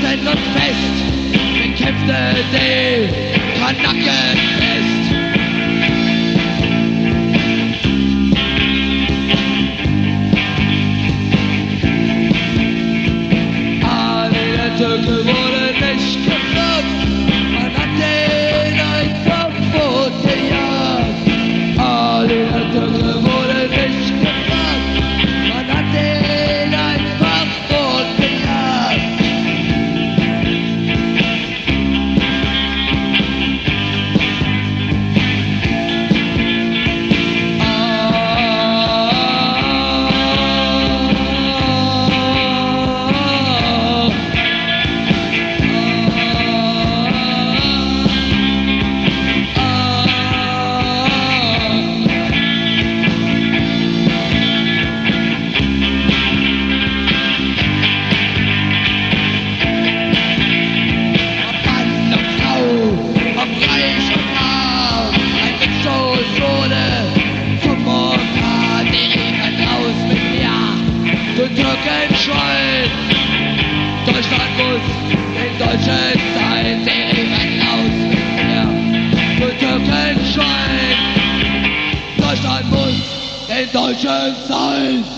Entschlossen und fest bekämpfte die Kanackenpest. Alle der Türke wurde nicht geflogen, man hat den einfach fortgejagt. Alle der Türke wurde nicht geflogen, man hat den einfach fortgejagt. Türken schreien, Deutschland muss den Deutschen sein, sie reden laut mit mir. Die Türken schreien, Deutschland muss den Deutschen sein.